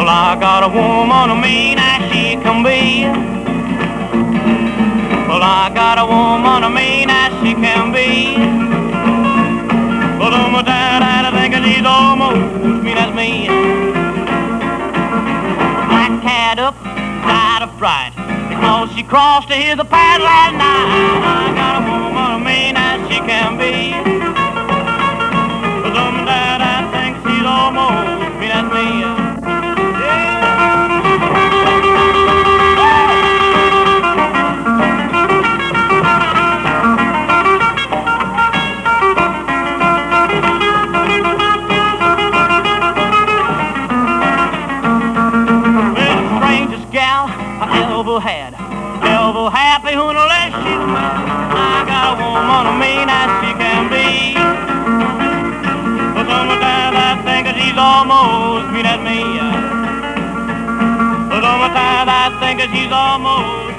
Well, I got a woman mean as she can be. Well, I got a woman mean as she can be. But on my dad, I think she's almost mean as me. Black cat up, died of fright, because she crossed to hear the path last night. I got a woman mean as she can be. But on my dad, I think she's almost mean as me. Had ever happy when the less she's mine. I got a woman mean as she can be. But sometimes I think that she's almost mean as me. But sometimes I think that she's almost